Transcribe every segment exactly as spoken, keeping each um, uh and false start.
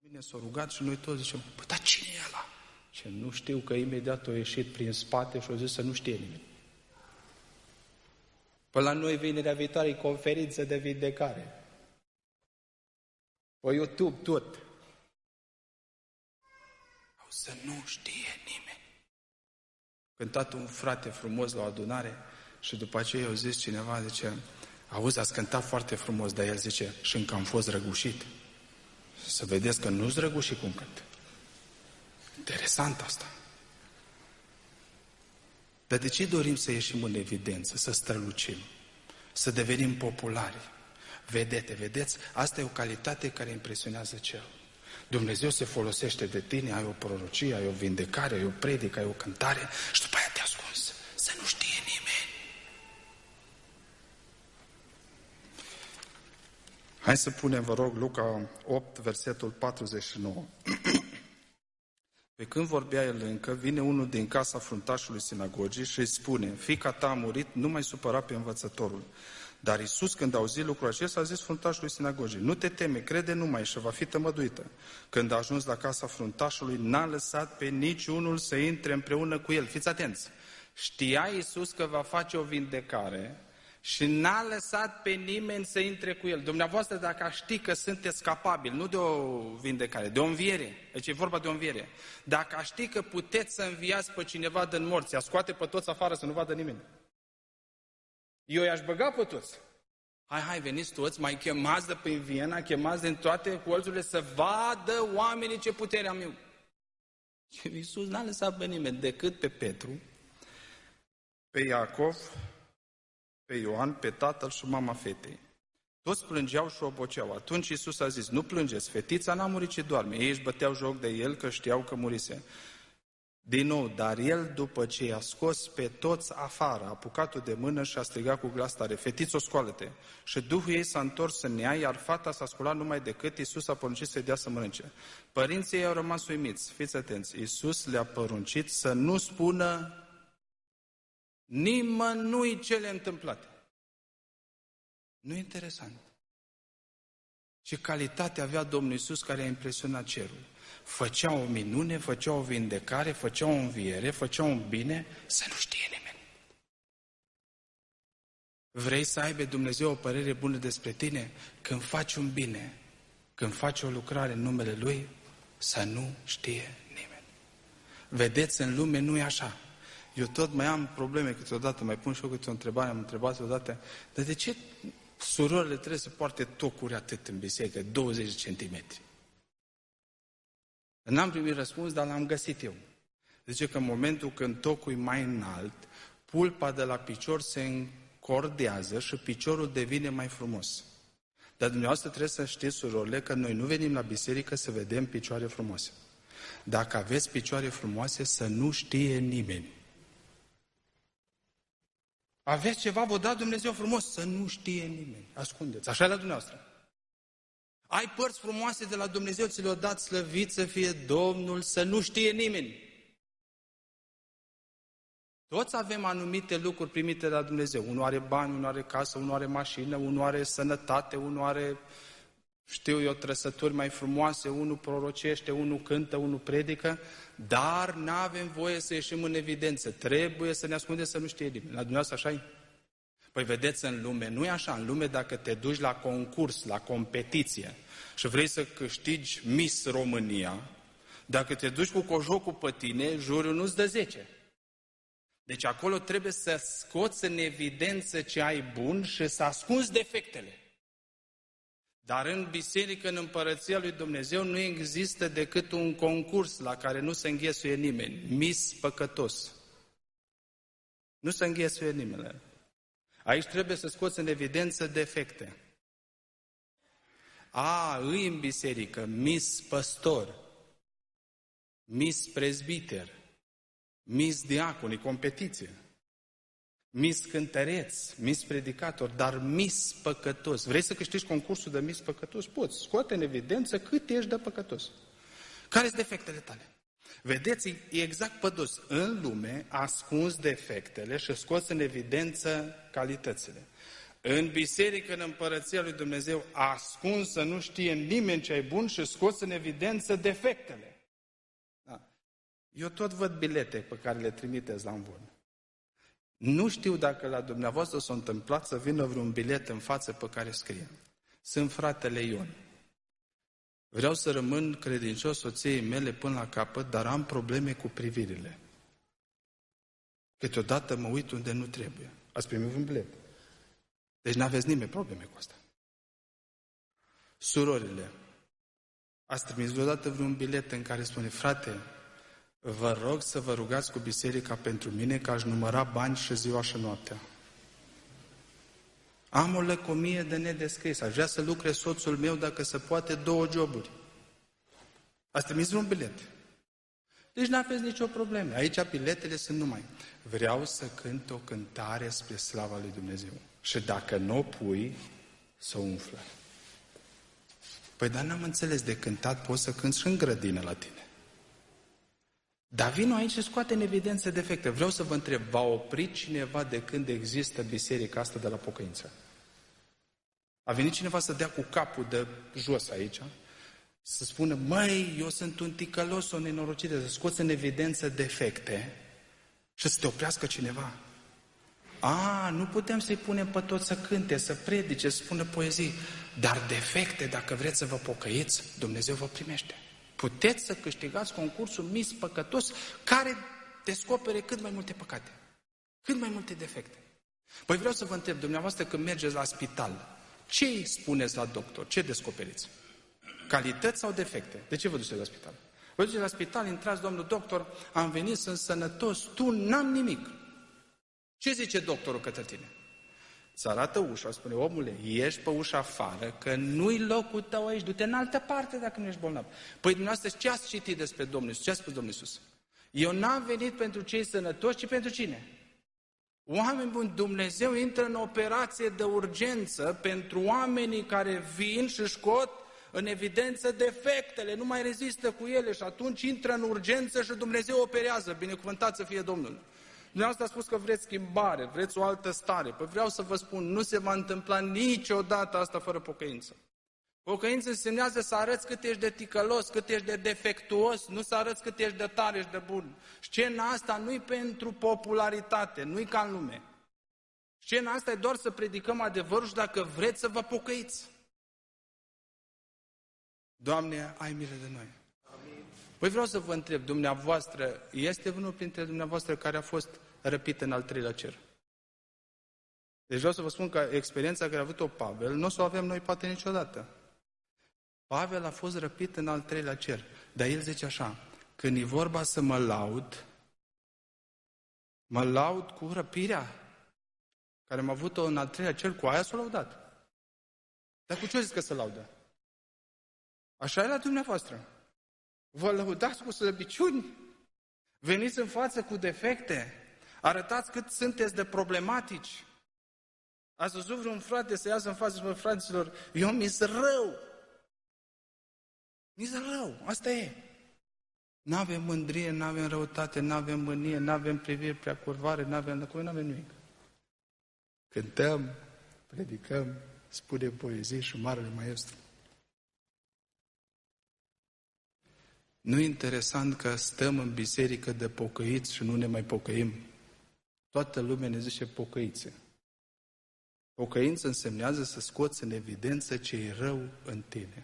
Bine, s-a rugat și noi toți zicem, păi, dar cine e ăla? Și nu știu, că imediat a ieșit prin spate și a zis să nu știe nimeni. Păi la noi vinerea viitoare e conferință de vindecare. Pe YouTube tot. O să nu știe nimeni. Cântat un frate frumos la o adunare și după aceea i-a zis cineva, zice, auzi, ați cântat foarte frumos, dar el zice, și încă am fost răgușit. Să vedeți că nu-s răgușit cum cânt. Interesant asta. Dar de ce dorim să ieșim în evidență, să strălucim, să devenim populari? Vedete, vedeți? Asta e o calitate care impresionează cerul. Dumnezeu se folosește de tine, ai o prorocie, ai o vindecare, ai o predică, ai o cântare și după aia te ascunzi, să nu știe nimeni. Hai să punem, vă rog, Luca opt, versetul patruzeci și nouă. Pe când vorbea el încă, vine unul din casa fruntașului sinagogii și îi spune, fiica ta a murit, nu mai supăra pe învățătorul. Dar Iisus, când a auzit lucrul acesta, a zis fruntașului sinagogii, nu te teme, crede numai și va fi tămăduită. Când a ajuns la casa fruntașului, n-a lăsat pe niciunul să intre împreună cu el. Fiți atenți! Știa Iisus că va face o vindecare și n-a lăsat pe nimeni să intre cu el. Dumneavoastră, dacă aș ști că sunteți capabili, nu de o vindecare, de o înviere, deci e vorba de o înviere, dacă aș ști că puteți să înviați pe cineva din morți, a scoate pe toți afară să nu vadă nimeni. Eu i-aș băga pe toți. Hai, hai, veniți toți, mai chemați de prin Viena, chemați din toate colțurile să vadă oamenii ce putere am eu. Și Iisus n-a lăsat pe nimeni decât pe Petru, pe Iacov, pe Ioan, pe tatăl și mama fetei. Toți plângeau și oboceau. Atunci Iisus a zis, nu plângeți, fetița n-a murit, ci doarme. Ei își băteau joc de el că știau că murise. Din nou, dar el, după ce i-a scos pe toți afară, a apucat-o de mână și a strigat cu glas tare, fetițo, scoală-te. Și Duhul ei s-a întors în ea, iar fata s-a sculat numai decât Iisus a poruncit să-i dea să mănânce. Părinții ei au rămas uimiți. Fiți atenți, Iisus le-a poruncit să nu spună nimănui cele întâmplate. Nu e interesant? Ce calitate avea Domnul Iisus care a impresionat cerul. Făcea o minune, făcea o vindecare, făcea o înviere, făcea un bine, să nu știe nimeni. Vrei să aibă Dumnezeu o părere bună despre tine? Când faci un bine, când faci o lucrare în numele Lui, să nu știe nimeni. Vedeți, în lume nu e așa. Eu tot mai am probleme câteodată, mai pun și eu câte o întrebare, am întrebat odată, dar de ce surorile trebuie să poarte tocuri atât în biserică, douăzeci de centimetri? N-am primit răspuns, dar l-am găsit eu. Zice că în momentul când tocul e mai înalt, pulpa de la picior se încordează și piciorul devine mai frumos. Dar dumneavoastră trebuie să știți, surorile, că noi nu venim la biserică să vedem picioare frumoase. Dacă aveți picioare frumoase, să nu știe nimeni. Aveți ceva, vă da Dumnezeu frumos, să nu știe nimeni. Ascundeți. Așa e la dumneavoastră. Ai părți frumoase de la Dumnezeu, ți le-o dat, slăvit să fie Domnul, să nu știe nimeni. Toți avem anumite lucruri primite de la Dumnezeu. Unul are bani, unul are casă, unul are mașină, unul are sănătate, unul are, știu eu, trăsături mai frumoase, unul prorocește, unul cântă, unul predică, dar n-avem voie să ieșim în evidență. Trebuie să ne ascundem să nu știe nimeni. La dumneavoastră așa-i? Păi vedeți, în lume nu e așa. În lume, dacă te duci la concurs, la competiție și vrei să câștigi Miss România, dacă te duci cu cojocul pe tine, juriul nu-ți dă zece. Deci acolo trebuie să scoți în evidență ce ai bun și să ascunzi defectele. Dar în biserică, în împărăția lui Dumnezeu, nu există decât un concurs la care nu se înghesuie nimeni. Miss păcătos. Nu se înghesuie nimeni. Aici trebuie să scoți în evidență defecte. A, îi în biserică, Miss păstor, Miss prezbiter, Miss diacon, e competiție, Miss cântăreț, Miss predicator, dar Miss păcătos. Vrei să câștigi concursul de Miss păcătos? Poți, scoate în evidență cât ești de păcătos. Care sunt defectele tale? Vedeți, e exact pe dos. În lume ascunzi defectele și scoți în evidență calitățile. În biserică, în împărăția lui Dumnezeu, ascuns să nu știe nimeni ce e bun și scos în evidență defectele. Da. Eu tot văd bilete pe care le trimiteți la învon. Nu știu dacă la dumneavoastră s-a întâmplat să vină vreun bilet în față pe care scrie: sunt fratele Ion. Vreau să rămân credincios soției mele până la capăt, dar am probleme cu privirile. Câteodată mă uit unde nu trebuie. Ați primit un bilet. Deci n-aveți nimeni probleme cu asta. Surorile, ați trimis vreodată vreun bilet în care spune: frate, vă rog să vă rugați cu biserica pentru mine, că aș număra bani și ziua și noaptea. Am o lăcomie de nedescris, aș vrea să lucre soțul meu, dacă se poate, două joburi. Ați trimis vreun bilet. Deci n-aveți nicio problemă. Aici biletele sunt numai: vreau să cânt o cântare spre slava lui Dumnezeu. Și dacă nu o pui, să o umflă. Păi dar n-am înțeles, de cântat poți să cânti și în grădină la tine. Dar vino aici și scoate în evidență defecte. Vreau să vă întreb, v-a oprit cineva de când există biserica asta de la pocăință? A venit cineva să dea cu capul de jos aici, să spună: măi, eu sunt un ticălos, o nenorocire, să scoți în evidență defecte și să te oprească cineva? A, nu putem să-i punem pe toți să cânte, să predice, să spună poezii, dar defecte, dacă vreți să vă pocăiți, Dumnezeu vă primește. Puteți să câștigați concursul Miss Păcătos, care descopere cât mai multe păcate, cât mai multe defecte. Păi vreau să vă întreb, dumneavoastră, când mergeți la spital, ce îi spuneți la doctor? Ce descoperiți? Calități sau defecte? De ce vă duceți la spital? Vă duceți la spital, intrați: domnul doctor, am venit, sunt sănătos, tu n-am nimic. Ce zice doctorul către tine? Îți arată ușa, spune: omule, ieși pe ușa afară, că nu-i locul tău aici, du-te în altă parte dacă nu ești bolnav. Păi dumneavoastră, ce ați citit despre Domnul Iisus? Ce a spus Domnul Iisus? Eu n-am venit pentru cei sănătoși, ci pentru cine? Oameni buni, Dumnezeu intră în operație de urgență pentru oamenii care vin și scot în evidență defectele, nu mai rezistă cu ele și atunci intră în urgență și Dumnezeu operează. Binecuvântat să fie Domnul. Dumneavoastră a spus că vreți schimbare, vreți o altă stare. Păi vreau să vă spun, nu se va întâmpla niciodată asta fără pocăință. Pocăință însemnează să arăți cât ești de ticălos, cât ești de defectuos, nu să arăți cât ești de tare, ești de bun. Scena asta nu-i pentru popularitate, nu-i ca în lume. Scena asta e doar să predicăm adevărul și dacă vreți să vă pocăiți. Doamne, ai milă de noi. Amin. Păi vreau să vă întreb, dumneavoastră, este unul printre dumneavoastră care a fost răpit în al treilea cer? Deci vreau să vă spun că experiența care a avut-o Pavel, nu o să o avem noi poate niciodată. Pavel a fost răpit în al treilea cer, dar el zice așa: când e vorba să mă laud, mă laud cu răpirea care am avut-o în al treilea cer, cu aia s-a laudat. Dar cu ce zici că se laudă? Așa e la dumneavoastră. Vă lăudați cu slăbiciuni, veniți în față cu defecte, arătați cât sunteți de problematici. Ați văzut vreun frate să iasă în față și spune: fraților, eu mi-s rău. Mi-s rău, asta e. N-avem mândrie, n-avem răutate, n-avem mânie, n-avem priviri prea curvare, n-avem lăcuri, n-avem nimic. Cântăm, predicăm, spunem poezii și Marele Maestru. Nu e interesant că stăm în biserică de pocăiți și nu ne mai pocăim? Toată lumea ne zice pocăițe. Pocăință însemnează să scoți în evidență ce e rău în tine.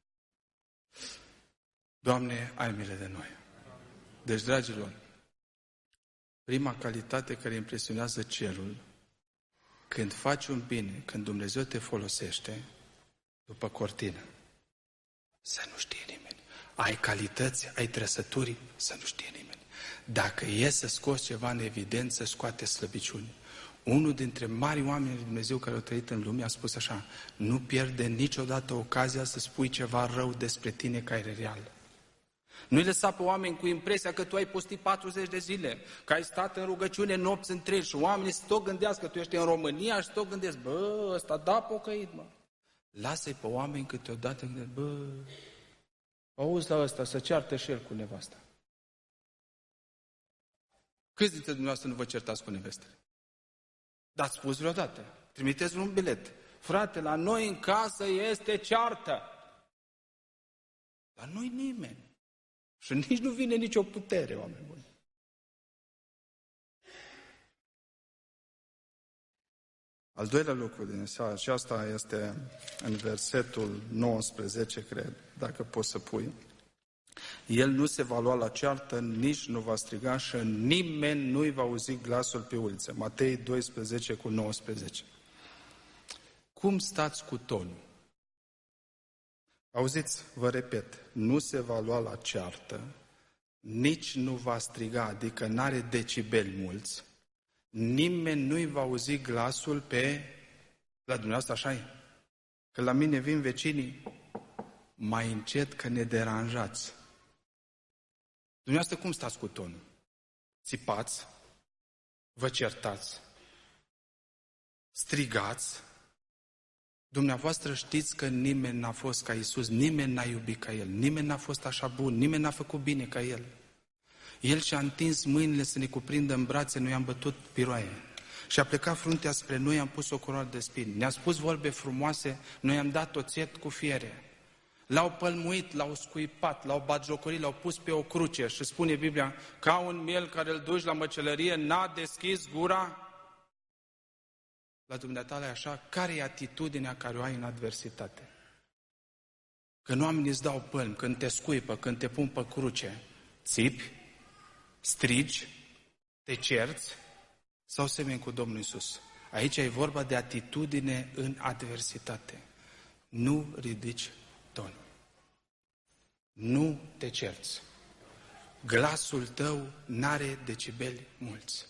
Doamne, ai milă de noi. Deci, dragilor, prima calitate care impresionează cerul, când faci un bine, când Dumnezeu te folosește, după cortină, să nu știe nimeni. Ai calități, ai trăsături, să nu știe nimeni. Dacă e să scoți ceva în evidență, scoate slăbiciuni. Unul dintre mari oameni lui Dumnezeu care au trăit în lume a spus așa: nu pierde niciodată ocazia să spui ceva rău despre tine care e real. Nu-i lăsa pe oameni cu impresia că tu ai postit patruzeci de zile, că ai stat în rugăciune nopți întregi și oamenii să tot gândească că tu ești în România și tot gândesc: bă, ăsta da pocăit, mă. Lasă-i pe oameni câteodată gândesc: bă, auzi la ăsta, să ceartă și el cu nevasta. Câți dintre dumneavoastră nu vă certați cu nevestele? Dar ați spus vreodată? Trimiteți un bilet. Frate, la noi în casă este ceartă. Dar nu-i nimeni. Și nici nu vine nicio putere, oameni buni. Al doilea lucru din seara, și asta este în versetul nouăsprezece, cred, dacă poți să pui. El nu se va lua la ceartă, nici nu va striga și nimeni nu-i va auzi glasul pe uliță. Matei doisprezece cu nouăsprezece. Cum stați cu tonul? Auziți, vă repet, nu se va lua la ceartă, nici nu va striga, adică n-are decibeli mulți, nimeni nu-i va auzi glasul pe... La dumneavoastră așa e? Că la mine vin vecinii, mai încet că ne deranjați. Dumneavoastră cum stați cu tonul? Țipați? Vă certați? Strigați? Dumneavoastră știți că nimeni n-a fost ca Iisus, nimeni n-a iubit ca El, nimeni n-a fost așa bun, nimeni n-a făcut bine ca El. El și-a întins mâinile să ne cuprindă în brațe, noi am bătut piroaie. Și a plecat fruntea spre noi, am pus o coroană de spini. Ne-a spus vorbe frumoase, noi am dat oțet cu fiere. L-au pălmuit, l-au scuipat, l-au batjocorit, l-au pus pe o cruce și spune Biblia, ca un miel care îl duci la măcelărie, n-a deschis gura. La dumneatale așa, care e atitudinea care o ai în adversitate? Când oamenii îți dau pălmi, când te scuipă, când te pun pe cruce, țipi, strigi, te cerți sau semeni cu Domnul Iisus? Aici e vorba de atitudine în adversitate. Nu ridici tonul. Nu te cerți. Glasul tău n-are decibeli mulți.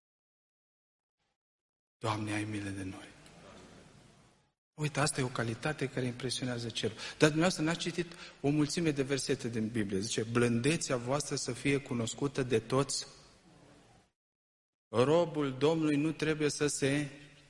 Doamne, ai milă de noi. Uite, asta e o calitate care impresionează cerul. Dar dumneavoastră n-ați citit o mulțime de versete din Biblie. Zice, blândețea voastră să fie cunoscută de toți. Robul Domnului nu trebuie să se...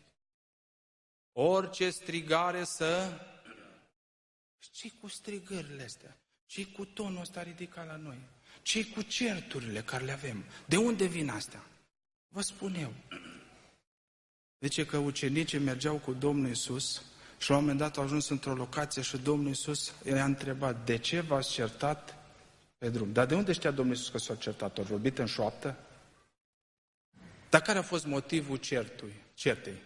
Orice strigare să... Ce-i cu strigările astea? Ce-i cu tonul ăsta ridicat la noi? Ce-i cu certurile care le avem? De unde vin astea? Vă spun eu. Zice că ucenicii mergeau cu Domnul Iisus și la un moment dat au ajuns într-o locație și Domnul Iisus i-a întrebat, de ce v-ați certat pe drum? Dar de unde știa Domnul Iisus că s-a certat? Au vorbit în șoaptă? Dar care a fost motivul certui, certei?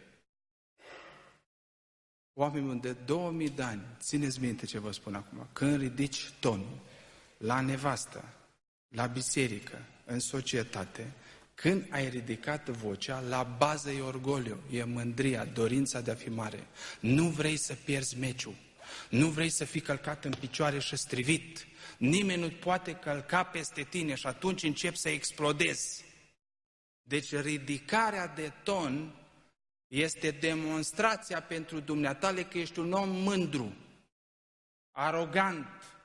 Oameni de două mii de ani, țineți minte ce vă spun acum, când ridici tonul la nevastă, la biserică, în societate, când ai ridicat vocea, la bază e orgoliu, e mândria, dorința de a fi mare. Nu vrei să pierzi meciul, nu vrei să fii călcat în picioare și strivit. Nimeni nu poate călca peste tine și atunci începi să explodezi. Deci ridicarea de ton este demonstrația pentru dumneatale că ești un om mândru, arogant.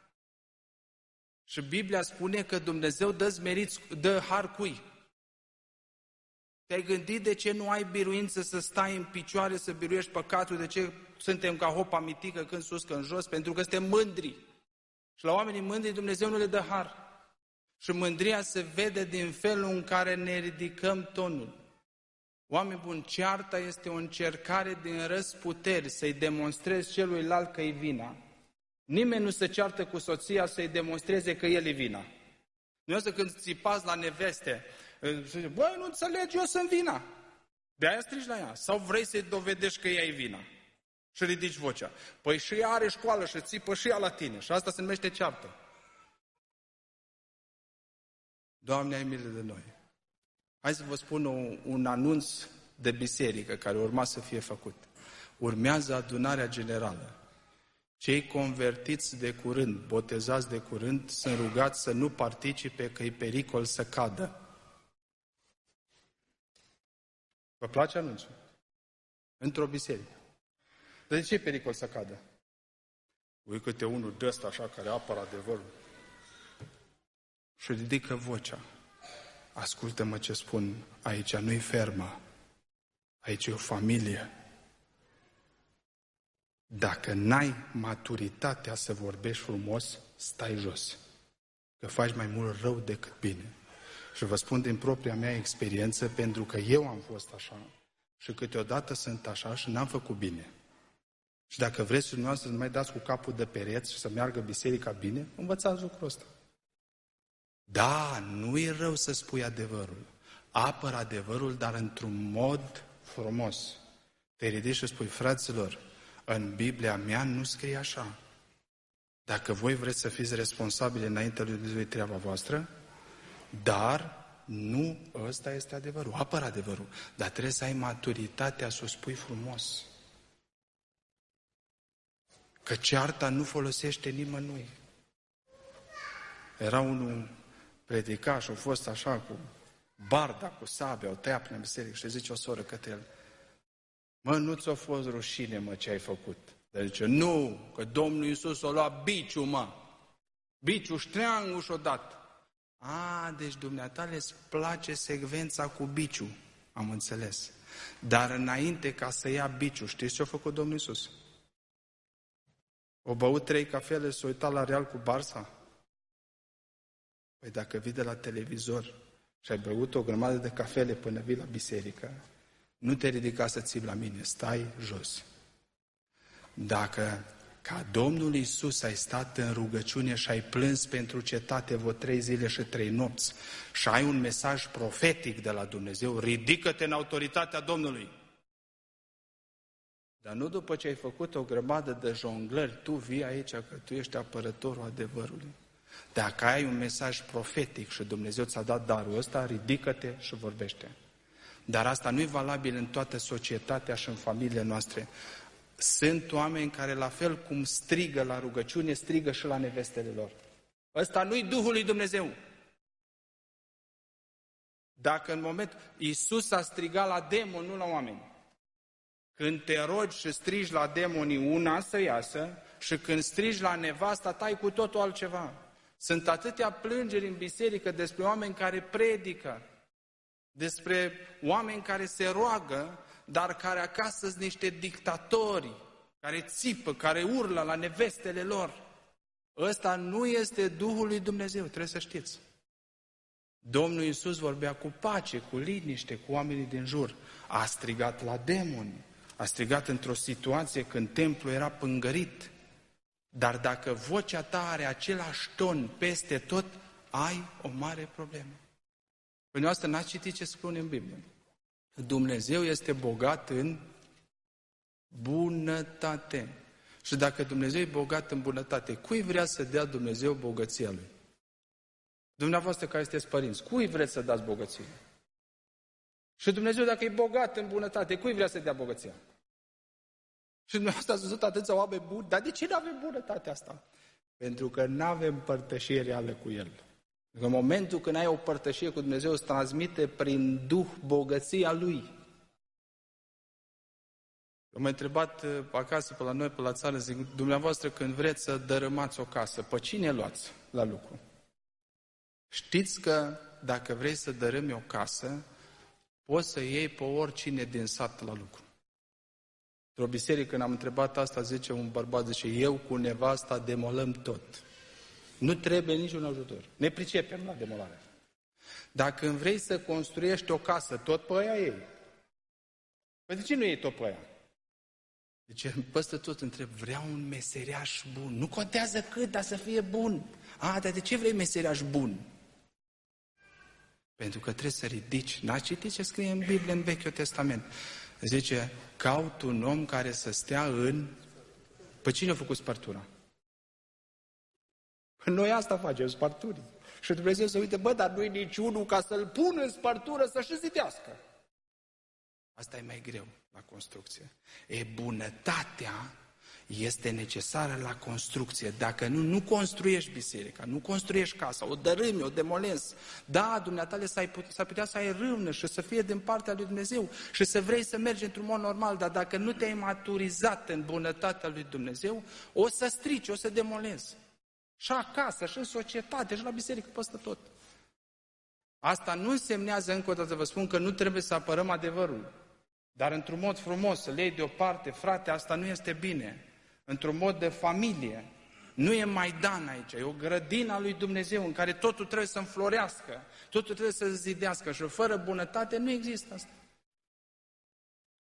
Și Biblia spune că Dumnezeu dă zmeriți, dă har cui? Te-ai gândit de ce nu ai biruință să stai în picioare, să biruiești păcatul? De ce suntem ca hopa mitică când sus, când jos? Pentru că suntem mândri. Și la oamenii mândri Dumnezeu nu le dă har. Și mândria se vede din felul în care ne ridicăm tonul. Oameni buni, cearta este o încercare din răsputeri să-i demonstrezi celuilalt că e vina. Nimeni nu se ceartă cu soția să-i demonstreze că el e vina. Nu să când țipați la neveste, zice, băi, nu înțelegi, eu sunt vina. De aia strigi la ea. Sau vrei să-i dovedești că ea e vina? Și ridici vocea. Păi și ea are școală și țipă și ea la tine. Și asta se numește ceartă. Doamne, ai milă de noi. Hai să vă spun un, un anunț de biserică care urma să fie făcut. Urmează adunarea generală. Cei convertiți de curând, botezați de curând, sunt rugați să nu participe, că e pericol să cadă. Vă place anunțul? Într-o biserică. Dar de ce e pericol să cadă? Ui câte unul de ăsta așa care apără adevărul și ridică vocea. Ascultă-mă ce spun, aici nu-i fermă, aici e o familie. Dacă n-ai maturitatea să vorbești frumos, stai jos, că faci mai mult rău decât bine. Și vă spun din propria mea experiență, pentru că eu am fost așa Și câteodată sunt așa și n-am făcut bine. Și dacă vreți și dumneavoastră să nu mai dați cu capul de pereți și să meargă biserica bine, învățați lucrul ăsta. Da, nu e rău să spui adevărul. Apără adevărul, dar într-un mod frumos. Te ridici și spui, fraților, în Biblia mea nu scrie așa. Dacă voi vreți să fiți responsabili înaintea lui Dumnezeu, e treaba voastră, dar nu ăsta este adevărul. Apără adevărul, dar trebuie să ai maturitatea să o spui frumos. Că cearta nu folosește nimănui. Era unul predica și a fost așa cu barda, cu sabia, o tăia prin biserică și zice o soră către el, mă, nu ți-a fost rușine, mă, ce ai făcut? Dar zice, nu, că Domnul Iisus a luat biciu, mă. Biciu, ștreangul și-o dat. A, deci dumneatale îți place secvența cu biciu, am înțeles. Dar înainte ca să ia biciu, știți ce a făcut Domnul Iisus? O băut trei cafele, s-a uitat la Real cu Barça? Păi dacă vii de la televizor și ai băut o grămadă de cafele până vii la biserică, nu te ridica să ții la mine, stai jos. Dacă ca Domnul Iisus ai stat în rugăciune și ai plâns pentru cetate vreo trei zile și trei nopți și ai un mesaj profetic de la Dumnezeu, ridică-te în autoritatea Domnului. Dar nu după ce ai făcut o grămadă de jonglări, tu vii aici că tu ești apărătorul adevărului. Dacă ai un mesaj profetic și Dumnezeu ți-a dat darul ăsta, ridică-te și vorbește. Dar asta nu e valabil în toată societatea și în familiile noastre. Sunt oameni care, la fel cum strigă la rugăciune, strigă și la nevestele lor. Ăsta nu-i Duhul lui Dumnezeu. Dacă în moment Iisus a strigat la demoni, nu la oameni. Când te rogi și strigi la demonii una să iasă și când strigi la nevasta ta, ai cu totul altceva. Sunt atâtea plângeri în biserică despre oameni care predică, despre oameni care se roagă, dar care acasă sunt niște dictatori, care țipă, care urlă la nevestele lor. Ăsta nu este Duhul lui Dumnezeu, trebuie să știți. Domnul Iisus vorbea cu pace, cu liniște, cu oamenii din jur. A strigat la demoni, a strigat într-o situație când templul era pângărit. Dar dacă vocea ta are același ton peste tot, ai o mare problemă. Păi noastră n-ați citit ce spune în Biblie. Dumnezeu este bogat în bunătate. Și dacă Dumnezeu e bogat în bunătate, cui vrea să dea Dumnezeu bogăția Lui? Dumneavoastră care sunteți părinți, cui vreți să dați bogăție? Și Dumnezeu, dacă e bogat în bunătate, cui vrea să dea bogăția? Și dumneavoastră ați văzut atâția oameni buni, dar de ce nu avem bunătatea asta? Pentru că nu avem părtășie reală cu El. În momentul când ai o părtășie cu Dumnezeu, îți transmite prin Duh bogăția Lui. M-a întrebat acasă, pe la noi, pe la țară, zic, dumneavoastră când vreți să dărâmați o casă, pe cine luați la lucru? Știți că dacă vrei să dărâmi o casă, poți să iei pe oricine din sat la lucru. Într-o biserică, când am întrebat asta, zice un bărbat, zice, eu cu nevasta demolăm tot. Nu trebuie niciun ajutor. Ne pricepem la demolare. Dacă vrei să construiești o casă, tot pe aia ei. Păi de ce nu iei tot pe aia? Deci, păstă tot întreb, vreau un meseriaș bun. Nu contează cât, dar să fie bun. A, dar de ce vrei meseriaș bun? Pentru că trebuie să ridici. N-ați citit ce scrie în Biblie, în Vechiul Testament? Zice, caut un om care să stea în... Păi cine a făcut spărtura? Noi asta facem, spărturi. Și Dumnezeu se uite, bă, dar nu-i niciunul ca să-l pună în spărtură să-și zidească. Asta e mai greu la construcție. E, bunătatea este necesară la construcție. Dacă nu, nu construiești biserica, nu construiești casa, o dărâmi, o demolezi. Da, dumneatale s-ar putea să ai râvnă și să fie din partea lui Dumnezeu și să vrei să mergi într-un mod normal, dar dacă nu te-ai maturizat în bunătatea lui Dumnezeu, o să strici, o să demolezi. Și acasă, și în societate, și la biserică, peste tot. Asta nu însemnează, încă o dată vă spun, că nu trebuie să apărăm adevărul. Dar într-un mod frumos, să le iei deoparte, frate, asta nu este bine. Într-un mod de familie. Nu e Maidan aici, e o grădină a lui Dumnezeu în care totul trebuie să înflorească, totul trebuie să se zidească și fără bunătate nu există asta.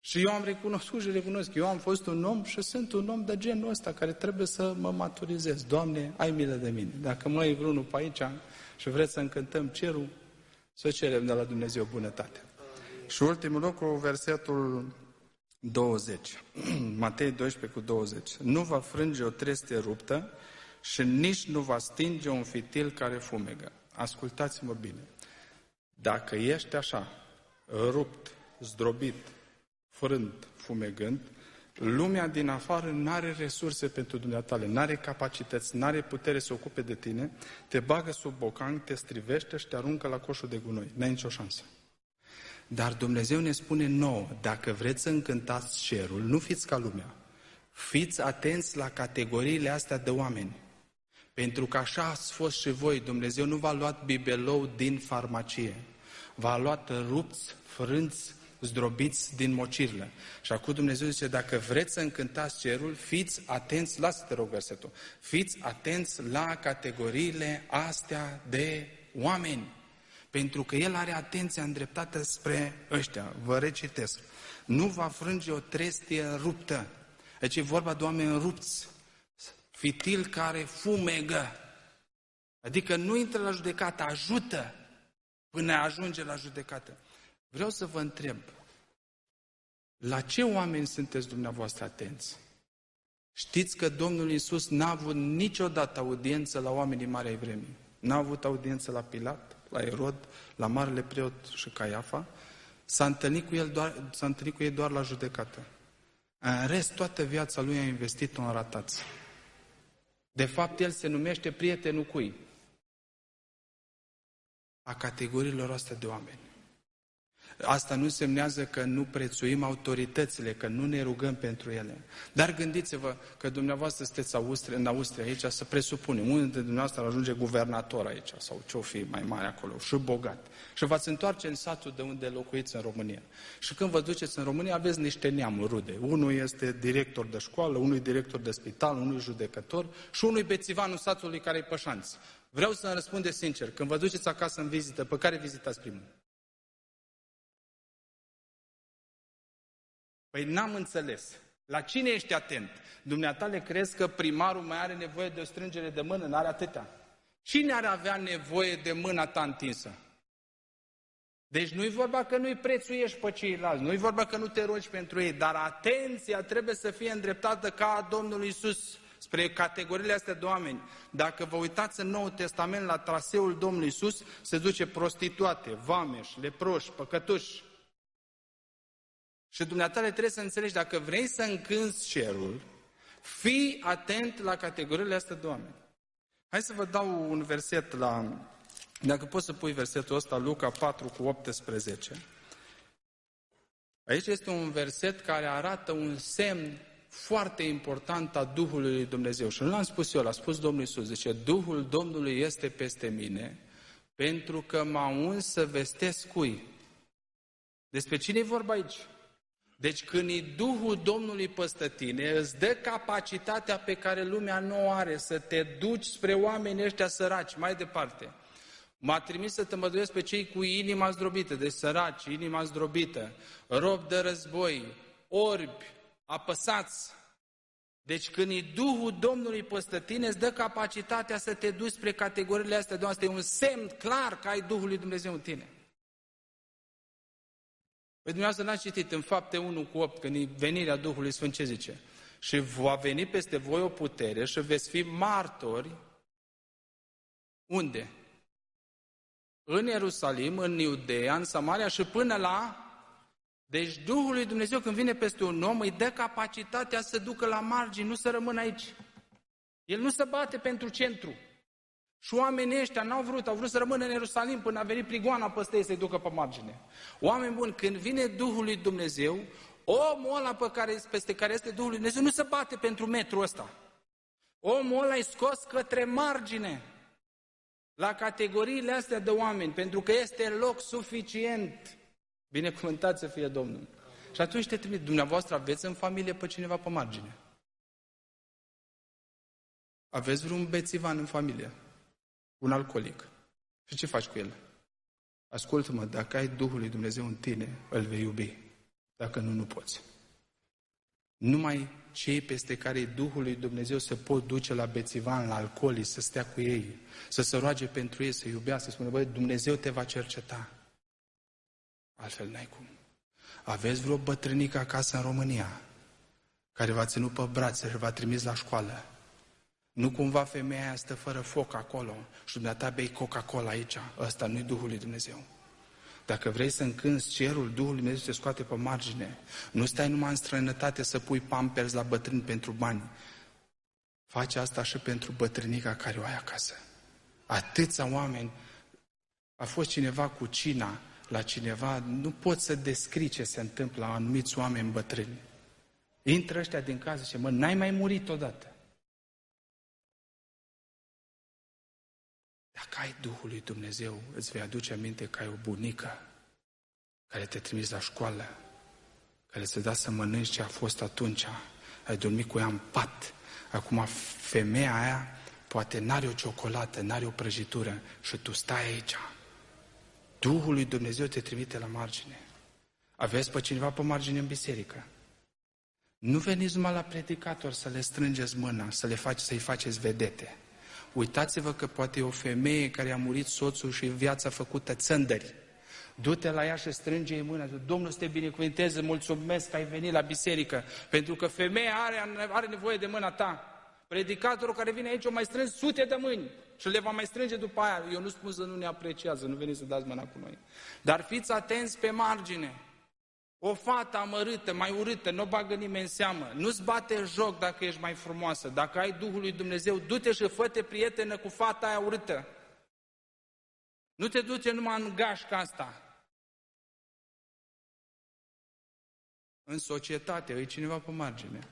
Și eu am recunoscut și recunosc că eu am fost un om și sunt un om de genul ăsta care trebuie să mă maturizez. Doamne, ai milă de mine. Dacă mai e vreunul pe aici și vreți să încântăm cerul, să cerem de la Dumnezeu bunătate. Și ultimul lucru, versetul douăzeci. Matei doisprezece cu douăzeci. Nu va frânge o trestie ruptă și nici nu va stinge un fitil care fumegă. Ascultați-mă bine. Dacă ești așa, rupt, zdrobit, frânt, fumegând, lumea din afară nu are resurse pentru dumneatale, nu are capacități, nu are putere să ocupe de tine, te bagă sub bocan, te strivește și te aruncă la coșul de gunoi. N-ai nicio șansă. Dar Dumnezeu ne spune nouă, dacă vreți să încântați cerul, nu fiți ca lumea. Fiți atenți la categoriile astea de oameni. Pentru că așa ați fost și voi, Dumnezeu nu v-a luat bibelou din farmacie. V-a luat rupți, frânți, zdrobiți din mocirlă. Și acum Dumnezeu zice, dacă vreți să încântați cerul, fiți atenți, lasă-te rog versetul, fiți atenți la categoriile astea de oameni. Pentru că El are atenția îndreptată spre ăștia. Vă recitesc. Nu va frânge o trestie ruptă. Deci e vorba de oameni rupți. Fitil care fumegă. Adică nu intră la judecată, ajută până ajunge la judecată. Vreau să vă întreb, la ce oameni sunteți dumneavoastră atenți? Știți că Domnul Iisus n-a avut niciodată audiență la oamenii mari ai vremii. N-a avut audiență la Pilat, la Erod, la Marele Preot și Caiafa. S-a întâlnit cu, el doar, s-a întâlnit cu ei doar la judecată. În rest, toată viața lui a investit-o în ratați. De fapt, el se numește prietenul cui? A categoriilor astea de oameni. Asta nu semnează că nu prețuim autoritățile, că nu ne rugăm pentru ele. Dar gândiți-vă că dumneavoastră sunteți Austria, în Austria aici, să presupunem, unul dintre dumneavoastră ajunge guvernator aici, sau ce-o fi mai mare acolo, și bogat. Și v-ați întoarce în satul de unde locuiți în România. Și când vă duceți în România, aveți niște neamuri rude. Unul este director de școală, unul e director de spital, unul e judecător și unul e bețivanul satului care e pășanț. Vreau să-mi răspundeți sincer, când vă duceți acasă în vizită, pe care vizitați primul? Păi n-am înțeles. La cine ești atent? Dumneatale crezi că primarul mai are nevoie de o strângere de mână? N-are atâtea. Cine ar avea nevoie de mâna ta întinsă? Deci nu-i vorba că nu-i prețuiești pe ceilalți, nu-i vorba că nu te rogi pentru ei, dar atenția trebuie să fie îndreptată ca a Domnului Iisus spre categoriile astea de oameni. Dacă vă uitați în Noul Testament la traseul Domnului Iisus, se duce prostituate, vameși, leproși, păcătuși. Și dumneatale trebuie să înțelegi, dacă vrei să încânți cerul, fii atent la categoriile astea de oameni. Hai să vă dau un verset la... Dacă poți să pui versetul ăsta, Luca patru cu optsprezece. Aici este un verset care arată un semn foarte important a Duhului lui Dumnezeu. Și nu l-am spus eu, l-a spus Domnul Iisus. Zice, Duhul Domnului este peste mine, pentru că m-a uns să vestesc cui? Despre cine e vorba aici? Deci când e Duhul Domnului peste tine, îți dă capacitatea pe care lumea nu o are, să te duci spre oamenii ăștia săraci, mai departe. M-a trimis să te măduiesc pe cei cu inima zdrobită, deci săraci, inima zdrobită, robi de război, orbi, apăsați. Deci când e Duhul Domnului peste tine, îți dă capacitatea să te duci spre categoriile astea de oameni. Este un semn clar că ai Duhul lui Dumnezeu în tine. Păi dumneavoastră n-ați citit în Fapte unu cu opt, când e venirea Duhului Sfânt, ce zice? Și va veni peste voi o putere și veți fi martori. Unde? În Ierusalim, în Iudeea, în Samaria și până la... Deci Duhul lui Dumnezeu când vine peste un om îi dă capacitatea să ducă la margini, nu să rămână aici. El nu se bate pentru centru. Și oamenii ăștia n-au vrut, au vrut să rămână în Ierusalim până a venit prigoana peste ei să-i ducă pe margine. Oameni buni, când vine Duhul lui Dumnezeu, omul ăla pe care, peste care este Duhul lui Dumnezeu nu se bate pentru metrul ăsta. Omul ăla e scos către margine, la categoriile astea de oameni, pentru că este loc suficient. Binecuvântat să fie Domnul. Și atunci te trimite, dumneavoastră aveți în familie pe cineva pe margine? Aveți vreun bețivan în familie? Un alcoolic. Și ce faci cu el? Ascultă-mă, dacă ai Duhul lui Dumnezeu în tine, îl vei iubi. Dacă nu, nu poți. Numai cei peste care Duhul lui Dumnezeu se pot duce la bețivan, la alcoolii, să stea cu ei, să se roage pentru ei, să iubească, să spună, băi, Dumnezeu te va cerceta. Altfel n-ai cum. Aveți vreo bătrânică acasă în România care v-a ținut pe brațe și v-a trimis la școală? Nu cumva femeia aia stă fără foc acolo și dumneata bei Coca-Cola aici? Ăsta nu-i Duhul lui Dumnezeu. Dacă vrei să încânți cerul, Duhul lui Dumnezeu te scoate pe margine. Nu stai numai în străinătate să pui pampers la bătrâni pentru bani. Faci asta și pentru bătrânica care o ai acasă. Atâția oameni. A fost cineva cu cina la cineva, nu poți să descrii ce se întâmplă la anumiți oameni bătrâni. Intră ăștia din casă și zice, mă, n-ai mai murit odată. Dacă ai Duhul lui Dumnezeu, îți vei aduce aminte că ai o bunică care te trimis la școală, care ți-a dat să mănânci ce a fost atunci, ai dormit cu ea în pat. Acum femeia aia poate n-are o ciocolată, n-are o prăjitură și tu stai aici. Duhul lui Dumnezeu te trimite la margine. Aveți pe cineva pe margine în biserică. Nu veniți numai la predicator să le strângeți mâna, să le faci, să-i faceți vedete. Uitați-vă că poate e o femeie care a murit soțul și viața făcută țândări. Du-te la ea și strânge-i mâna. Domnul să te binecuvânteze, mulțumesc că ai venit la biserică, pentru că femeia are, are nevoie de mâna ta. Predicatorul care vine aici o mai strâns sute de mâini și le va mai strânge după aia. Eu nu spun să nu ne apreciază, nu veniți să dați mâna cu noi. Dar fiți atenți pe margine. O fată amărâtă, mai urâtă, nu o bagă nimeni în seamă. Nu-ți bate joc dacă ești mai frumoasă. Dacă ai Duhul lui Dumnezeu, du-te și fă-te prietenă cu fata aia urâtă. Nu te duce numai în gașca asta. În societate, e cineva pe margine.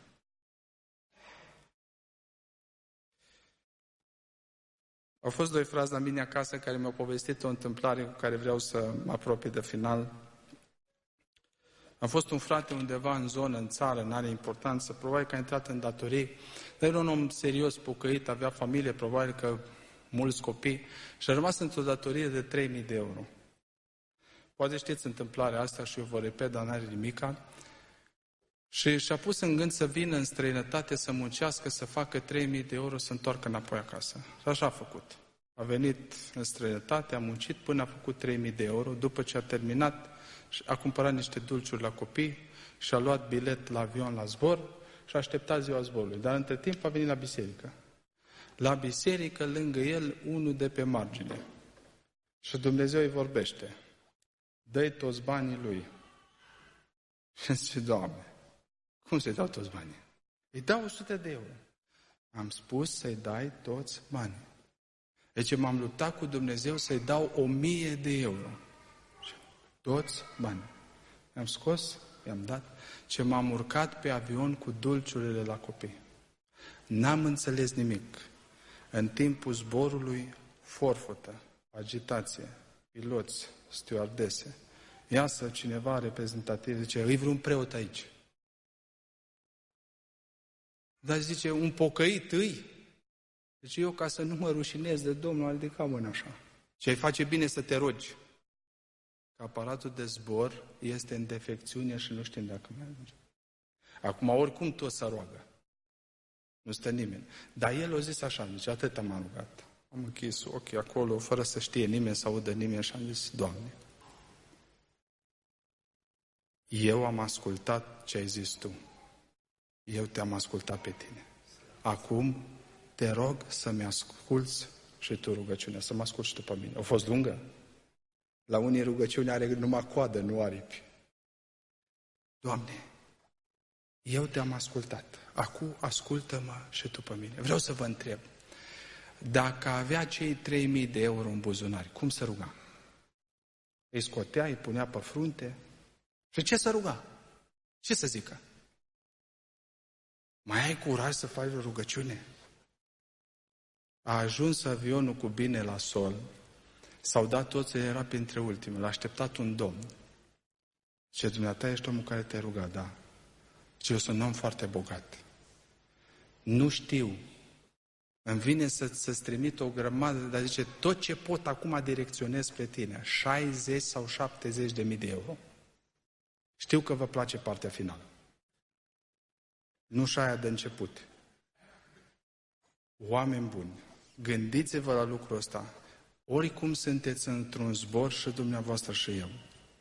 Au fost doi frați la mine acasă care mi-au povestit o întâmplare cu care vreau să mă apropie de final. A fost un frate undeva în zonă, în țară, n-are importanță, probabil că a intrat în datorii, dar era un om serios, pocăit, avea familie, probabil că mulți copii, și a rămas într-o datorie de trei mii de euro. Poate știți întâmplarea asta și eu vă repet, dar n-are nimica. Și și-a pus în gând să vină în străinătate, să muncească, să facă trei mii de euro, să întoarcă înapoi acasă. Și așa a făcut. A venit în străinătate, a muncit până a făcut trei mii de euro, după ce a terminat, a cumpărat niște dulciuri la copii și a luat bilet la avion la zbor și a așteptat ziua zborului. Dar între timp a venit la biserică. La biserică, lângă el, unul de pe margine. Și Dumnezeu îi vorbește. Dă-i toți banii lui. Și zice, Doamne, cum să-i dau toți banii? Îi dau o sută de euro. Am spus să-i dai toți banii. Deci m-am luptat cu Dumnezeu să-i dau o mie de euro. Toți banii. I-am scos, i-am dat, ce m-am urcat pe avion cu dulciurile la copii. N-am înțeles nimic. În timpul zborului, forfotă, agitație, piloți, stewardese. Iasă cineva reprezentativ, zice, îi vreun preot aici. Dar zice, un pocăit îi? Deci eu, ca să nu mă rușinez de Domnul, am ridicat mâna așa. Și ai face bine să te rogi. Că aparatul de zbor este în defecțiune și nu știm dacă merge. Acum, oricum, tot să roagă. Nu stă nimeni. Dar el a zis așa, zice, atât m-am rugat. Am închis ochii acolo, fără să știe nimeni, să audă nimeni, și am zis, Doamne, eu am ascultat ce ai zis Tu. Eu te-am ascultat pe Tine. Acum te rog să-mi asculți și Tu rugăciunea, să mă asculți și Tu pe mine. A fost lungă? La unii rugăciunea are numai coadă, nu aripi. Doamne, eu te-am ascultat. Acum ascultă-mă și Tu pe mine. Vreau să vă întreb, dacă avea cei trei mii de euro în buzunari, cum să ruga? Îi scotea, îi punea pe frunte? Și ce să ruga? Ce să zică? Mai ai curaj să faci o rugăciune? A ajuns avionul cu bine la sol, s-au dat toți, era printre ultimele, l-a așteptat un domn. Ce dumneata ești omul care te-ai rugat, da. Și eu sunt un om foarte bogat. Nu știu. Îmi vine să, să-ți trimit o grămadă, dar zice, tot ce pot acum direcționez spre tine, șaizeci sau șaptezeci de mii de euro. Știu că vă place partea finală. Nu și aia de început. Oameni buni, gândiți-vă la lucrul ăsta. Oricum sunteți într-un zbor și dumneavoastră și eu.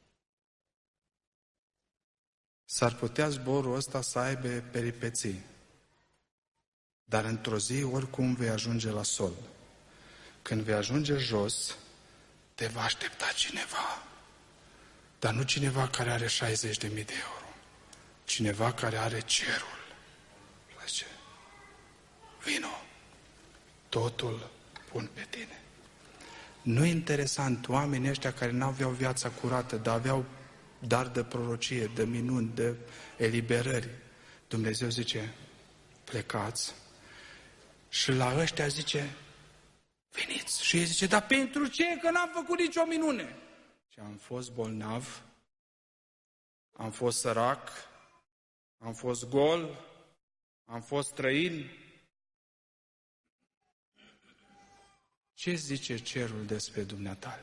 S-ar putea zborul ăsta să aibă peripeții. Dar într-o zi, oricum, vei ajunge la sol. Când vei ajunge jos, te va aștepta cineva. Dar nu cineva care are șaizeci de mii de euro. Cineva care are cerul. Zice, vino, totul pun pe tine. Nu e interesant, oamenii ăștia care n-aveau viața curată, dar aveau dar de prorocie, de minuni, de eliberări. Dumnezeu zice, plecați. Și la ăștia zice, veniți. Și ei zice, dar pentru ce? Că n-am făcut nicio minune. Și am fost bolnav, am fost sărac, am fost gol, am fost străin. Ce zice cerul despre dumneatale?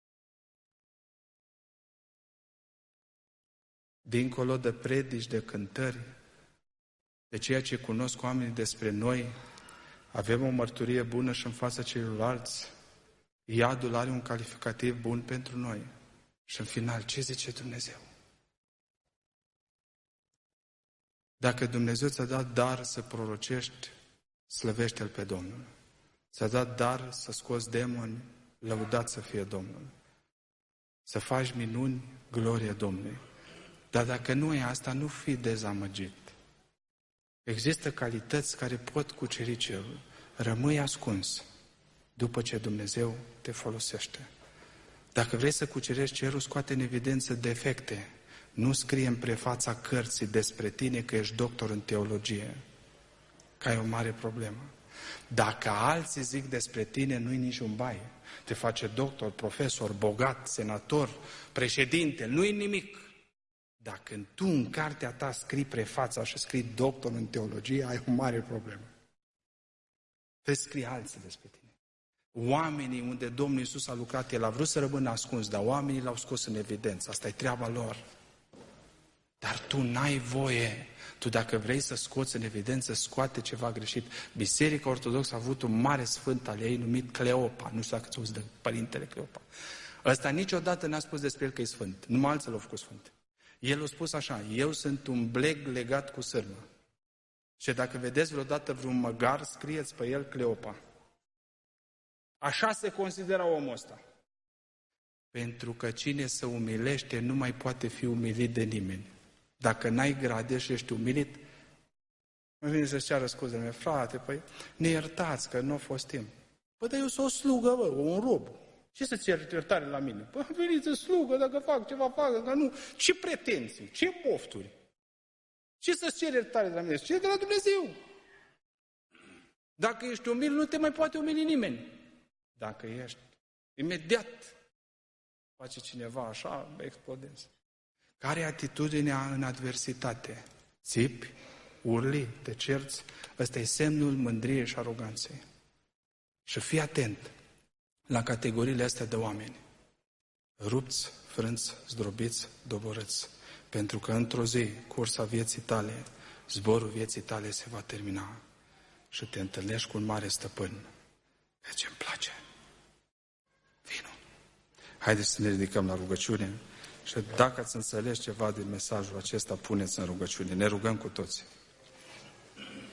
Dincolo de predici, de cântări, de ceea ce cunosc oamenii despre noi, avem o mărturie bună și în fața celorlalți. Iadul are un calificativ bun pentru noi. Și în final, ce zice Dumnezeu? Dacă Dumnezeu ți-a dat dar să prorocești, slăvește-L pe Domnul. Ți-a dat dar să scoți demoni, lăudat să fie Domnul. Să faci minuni, glorie Domnului. Dar dacă nu e asta, nu fi dezamăgit. Există calități care pot cuceri cerul. Rămâi ascuns după ce Dumnezeu te folosește. Dacă vrei să cucerești cerul, scoate în evidență defecte. Nu scrie în prefața cărții despre tine că ești doctor în teologie, că ai o mare problemă. Dacă alții zic despre tine, nu-i niciun bai. Te face doctor, profesor, bogat, senator, președinte, nu-i nimic. Dacă tu în cartea ta scrii prefața și scrii doctor în teologie, ai o mare problemă. Trebuie să scrii alții despre tine. Oamenii unde Domnul Iisus a lucrat, El a vrut să rămână ascuns, dar oamenii l-au scos în evidență. Asta e treaba lor. Dar tu n-ai voie. Tu dacă vrei să scoți în evidență, scoate ceva greșit. Biserica Ortodoxă a avut un mare sfânt al ei numit Cleopa. Nu știu dacă ți-a auzit de părintele Cleopa. Ăsta niciodată n-a spus despre el că e sfânt. Numai alții l-au făcut sfânt. El a spus așa, eu sunt un bleg legat cu sârmă. Și dacă vedeți vreodată vreun măgar, scrieți pe el Cleopa. Așa se consideră omul ăsta. Pentru că cine se umilește nu mai poate fi umilit de nimeni. Dacă n-ai grade și ești umilit, mă vine să-ți ceară scuze mea, frate, păi ne iertați că nu a fost timp. Păi, dar eu sunt o slugă, bă, un rob. Ce să-ți cer iertare la mine? Păi, veniți în slugă, dacă fac ceva, fac, dacă nu. Ce pretenții, ce pofturi? Ce să-ți cer iertare de la mine? Ce de la Dumnezeu? Dacă ești umil, nu te mai poate umili nimeni. Dacă ești, imediat face cineva așa, explodezi. Care e atitudinea în adversitate? Țipi, urli, te cerți? Ăsta e semnul mândriei și aroganței. Și fii atent la categoriile astea de oameni. Rupți, frânți, zdrobiți, doborâți. Pentru că într-o zi, cursa vieții tale, zborul vieții tale se va termina și te întâlnești cu un mare stăpân. Deci îmi place. Vino. Haideți să ne ridicăm la rugăciune și dacă ați înțeles ceva din mesajul acesta, puneți în rugăciune. Ne rugăm cu toții.